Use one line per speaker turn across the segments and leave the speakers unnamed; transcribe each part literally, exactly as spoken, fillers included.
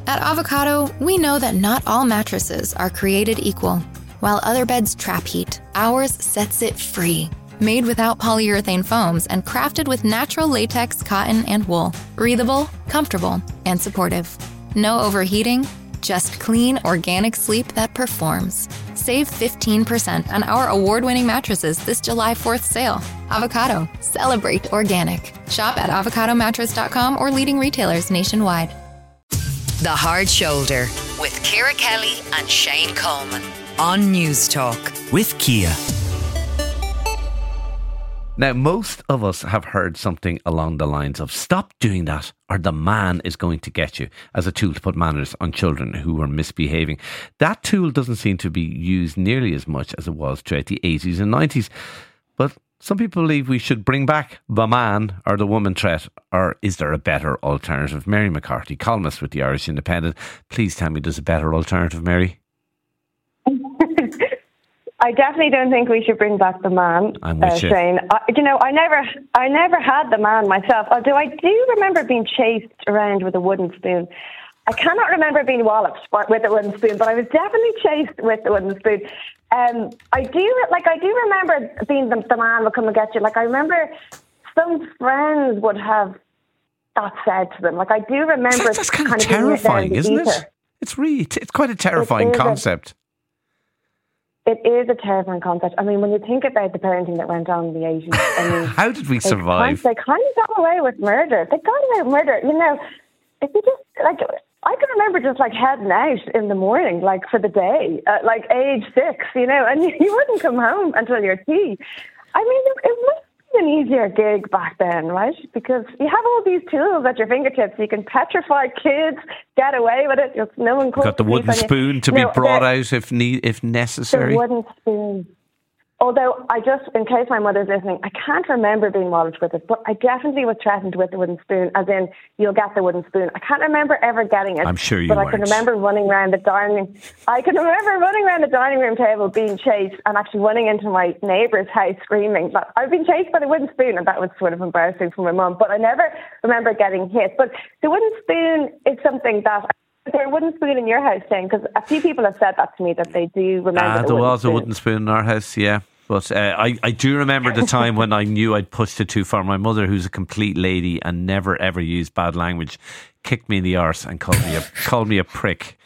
At Avocado, we know that not all mattresses are created equal. While other beds trap heat, ours sets it free. Made without polyurethane foams and crafted with natural latex, cotton, and wool. Breathable, comfortable, and supportive. No overheating, just clean, organic sleep that performs. Save fifteen percent on our award-winning mattresses this July fourth sale. Avocado. Celebrate organic. Shop at avocado mattress dot com or leading retailers nationwide.
The Hard Shoulder with Ciara Kelly and Shane Coleman on News Talk.
With Kia.
Now, most of us have heard something along the lines of stop doing that or the man is going to get you, as a tool to put manners on children who are misbehaving. That tool doesn't seem to be used nearly as much as it was throughout the eighties and nineties. But some people believe we should bring back the man or the woman threat, or is there a better alternative? Mary McCarthy, columnist with the Irish Independent. Please tell me there's a better alternative, Mary.
I definitely don't think we should bring back the man,
I'm with
uh,
you.
Shane. I, you know, I never, I never had the man myself. Although I do remember being chased around with a wooden spoon. I cannot remember being walloped with a wooden spoon, but I was definitely chased with the wooden spoon. Um, I do, like, I do remember being the, the man would come and get you. Like, I remember some friends would have that said to them. Like, I do remember.
That's, that's kind,
kind
of
of
terrifying, isn't
ether.
it? It's really, it's quite a terrifying concept.
A, it is a terrifying concept. I mean, when you think about the parenting that went on in the eighties, I mean,
how did we
they
survive?
Kind, they kind of got away with murder. They got away with murder. You know, if you just like. I can remember just like heading out in the morning, like for the day, at like age six, you know, and you wouldn't come home until your tea. I mean, it, it must be an easier gig back then, right? Because you have all these tools at your fingertips. You can petrify kids, get away with it. Just no one could.
Got the wooden spoon to
no,
be brought out if need, if necessary.
The wooden spoon. Although, I just, in case my mother's listening, I can't remember being walloped with it, but I definitely was threatened with the wooden spoon, as in, you'll get the wooden spoon. I can't remember ever getting it.
I'm sure you
But
weren't.
I can remember running around the dining room. I can remember running around the dining room table being chased and actually running into my neighbour's house screaming. Like, I've been chased by the wooden spoon, and that was sort of embarrassing for my mum. But I never remember getting hit. But the wooden spoon is something that... Is there a wooden spoon in your house, Shane? Because a few people have said that to me, that they do remember
Ah,
the
there
wooden
was
spoon.
a wooden spoon in our house, yeah. But uh, I, I do remember the time when I knew I'd pushed it too far. My mother, who's a complete lady and never ever used bad language, kicked me in the arse and called me a called me a prick.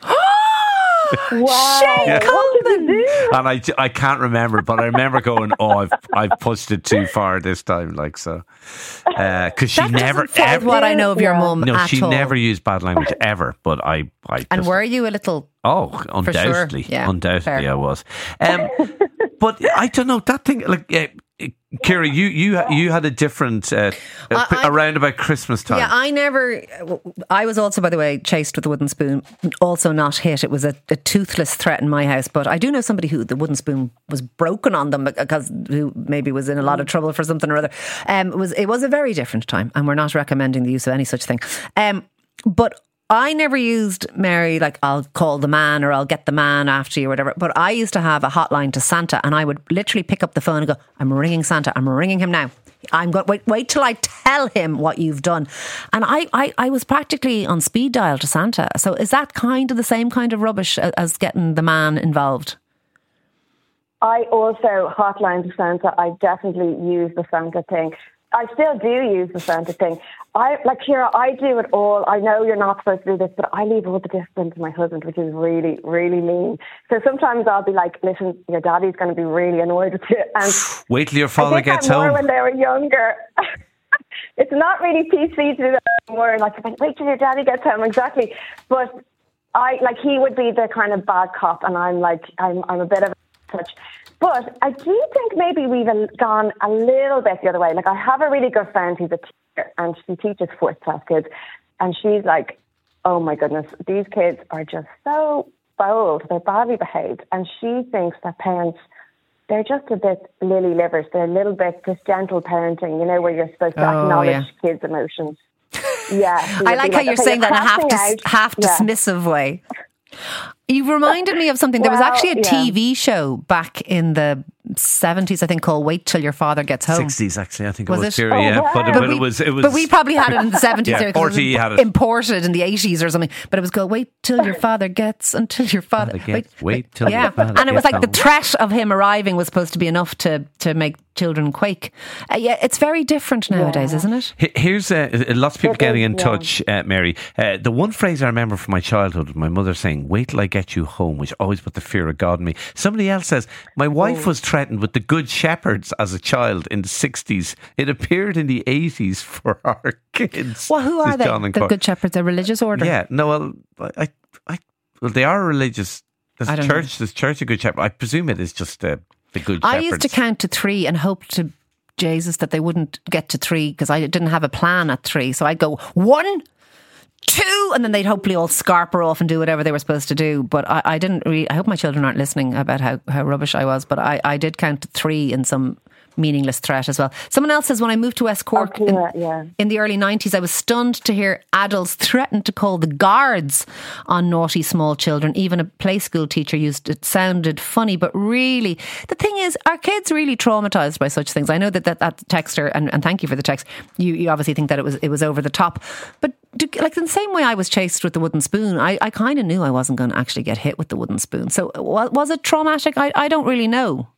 Wow.
Yeah.
What did you do?
And I, I can't remember, but I remember going, oh, I've I've pushed it too far this time, like so. Because uh, she
that
never
doesn't sound
ever.
what I know of your
Yeah.
mum
No,
at
she
all.
never used bad language ever. But I, I
And
just,
were you a little?
oh, undoubtedly,
sure. Yeah,
undoubtedly,
fair.
I was. Um, but I don't know that thing. Like, uh, Ciara, you you you had a different uh,
I- I-
around about Christmas time.
Yeah, I never. I was also, by the way, chased with a wooden spoon. Also not hit. It was a, a toothless threat in my house. But I do know somebody who the wooden spoon was broken on them because who maybe was in a lot of trouble for something or other. Um, it was it was a very different time, and we're not recommending the use of any such thing. Um, but. I never used, Mary, like I'll call the man or I'll get the man after you or whatever. But I used to have a hotline to Santa, and I would literally pick up the phone and go, I'm ringing Santa. I'm ringing him now. I'm going, wait, wait till I tell him what you've done. And I, I, I was practically on speed dial to Santa. So is that kind of the same kind of rubbish as getting the man involved?
I also hotline to Santa. I definitely use the Santa thing. I still do use the Santa thing. I like Ciara, I do it all. I know you're not supposed to do this, but I leave all the discipline to my husband, which is really, really mean. So sometimes I'll be like, listen, your daddy's going to be really annoyed with you. And
Wait till your father
I did
gets
that more
home.
when they were younger. It's not really P C to do that anymore. Like, wait till your daddy gets home, exactly. But I like he would be the kind of bad cop, and I'm like, I'm, I'm a bit of a touch. But I do think maybe we've gone a little bit the other way. Like, I have a really good friend who's a teacher, and she teaches fourth class kids, and she's like, oh my goodness, these kids are just so bold. They're badly behaved. And she thinks that parents, they're just a bit lily livers. They're a little bit just gentle parenting, you know, where you're supposed to
Oh,
acknowledge
yeah.
kids' emotions. Yeah. So
I
you'd
like
be
how you're
okay,
saying that in a half,
crashing
dis-
out.
half
Yeah.
dismissive way. You reminded me of something. There was
Well,
actually a
yeah.
T V show back in the seventies, I think, called "Wait Till Your Father Gets Home."
Sixties, actually, I think
Was
it was.
it?
Here,
Oh,
yeah,
wow.
but,
But
but
we-
it was. It was.
But we probably had it in the seventies.
Yeah,
here 'cause
forty
it was
had it.
imported in the eighties or something. But it was called "Wait Till Your Father Gets," until your father.
Father gets- wait till
yeah,
your father
and it was
gets
like the
home.
threat of him arriving was supposed to be enough to to make children quake. Uh, yeah, it's very different nowadays, isn't it?
He- Here's uh, lots of people
It
getting
is,
in
yeah.
touch, uh, Mary. Uh, the one phrase I remember from my childhood, my mother saying, "Wait till I get you home," which always put the fear of God in me. Somebody else says, my wife
Oh.
was threatened with the Good Shepherds as a child in the sixties. It appeared in the eighties for our kids.
Well, who are
Says
they?
John and
The
Cor-
Good Shepherds, a religious order.
Yeah, no, well, I, I, well, they are religious. There's
I
a
don't
church, there's Church of Good Shepherd. I presume it is just uh, the Good
I
Shepherds.
used to count to three and hope to Jesus that they wouldn't get to three because I didn't have a plan at three. So I'd go one, two, and then they'd hopefully all scarper off and do whatever they were supposed to do. But I, I didn't really, I hope my children aren't listening about how, how rubbish I was, but I, I did count to three in some meaningless threat as well. Someone else says, when I moved to West Cork
Okay,
in,
yeah, yeah.
in the early nineties, I was stunned to hear adults threaten to call the guards on naughty small children. Even a play school teacher used it. Sounded funny, but really, the thing is, are kids really traumatised by such things? I know that that, that texter, and, and thank you for the text, you, you obviously think that it was it was over the top. But do, like in the same way I was chased with the wooden spoon, I, I kind of knew I wasn't going to actually get hit with the wooden spoon. So was, was it traumatic? I, I don't really know.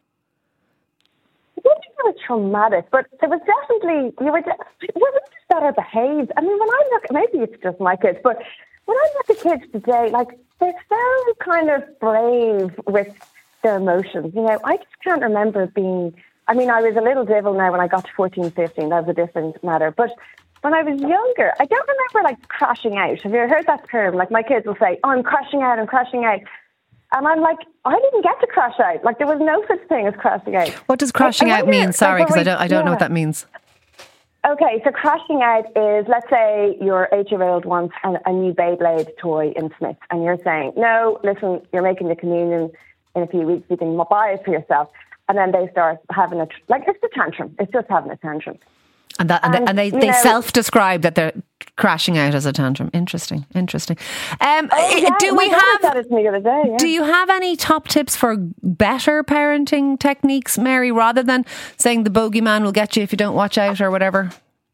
I don't think it was traumatic, but there was definitely, you were, just, it wasn't just better behaved. I mean, when I look, maybe it's just my kids, but when I look at kids today, like, they're so kind of brave with their emotions. You know, I just can't remember being, I mean, I was a little devil now when I got to fourteen, fifteen, that was a different matter. But when I was younger, I don't remember, like, crashing out. Have you ever heard that term? Like, my kids will say, oh, I'm crashing out, I'm crashing out. And I'm like, I didn't get to crash out. Like, there was no such thing as crashing out.
What does crashing
I
out
wonder,
mean? Sorry,
like,
because I don't, I don't know
yeah.
what that means.
Okay, so crashing out is, let's say your eight-year-old wants a, a new Beyblade toy in Smiths, and you're saying, no, listen, you're making the communion in a few weeks, you can buy it for yourself. And then they start having a, like, it's a tantrum. It's just having a tantrum.
And that, and,
And,
they, and they,
you
they
know-
self-describe that they're crashing out as a tantrum. Interesting, interesting. Um,
Oh, yeah,
do
my
we
daughter
have?
said it to me the other day, yeah.
Do you have any top tips for better parenting techniques, Mary, rather than saying the bogeyman will get you if you don't watch out or whatever?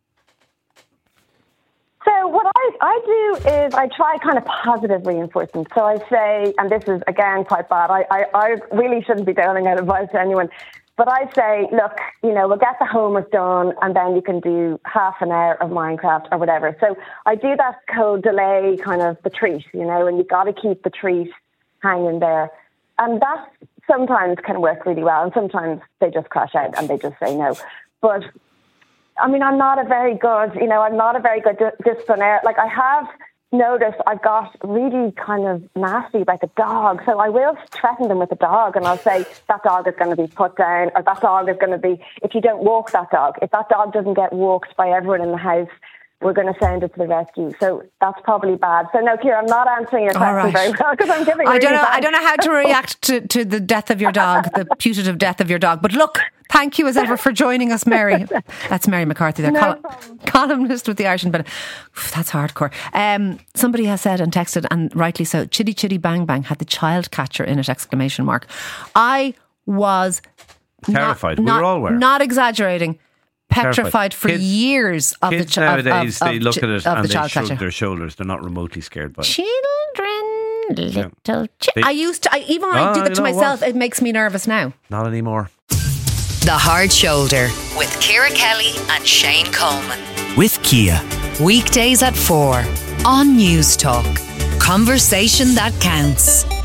So what I, I do is I try kind of positive reinforcement. So I say, and this is, again, quite bad, I, I, I really shouldn't be doling out advice to anyone, but I say, look, you know, we'll get the homework done and then you can do half an hour of Minecraft or whatever. So I do that code delay kind of the treat, you know, and you've got to keep the treat hanging there. And that sometimes can work really well, and sometimes they just crash out and they just say no. But I mean, I'm not a very good, you know, I'm not a very good di- disciplinaire. Like, I have noticed I've got really kind of nasty about the dog. So I will threaten them with the dog, and I'll say, that dog is going to be put down, or that dog is going to be, if you don't walk that dog, if that dog doesn't get walked by everyone in the house, we're going to send it to the rescue. So that's probably bad. So no, Ciara, I'm not answering your question
right.
very well because I'm giving
I don't
really
know.
bad-
I don't know how to react to, to the death of your dog, the putative death of your dog. But look, thank you as ever for joining us, Mary. That's Mary McCarthy, there,
No
col-
problem. columnist
with the Irish Independent. Oof, that's hardcore. Um, somebody has said and texted, and rightly so, Chitty Chitty Bang Bang had the child catcher in it! Exclamation mark. I was
Terrified.
Not,
We were
not-
all were.
Not exaggerating. Petrified
Terrified.
for
Kids-
years of
Kids
the child.
nowadays,
of,
they
of,
look
chi-
at it
of
and
the
they
child
shrug
catcher.
their shoulders. They're not remotely scared by it.
Children, little
They-
chi- I used to, I, even when I
Oh,
do that
you
to
know what?
myself, it makes me nervous now.
Not anymore.
The Hard Shoulder with Ciara Kelly and Shane Coleman.
With Kia.
Weekdays at four on News Talk. Conversation that counts.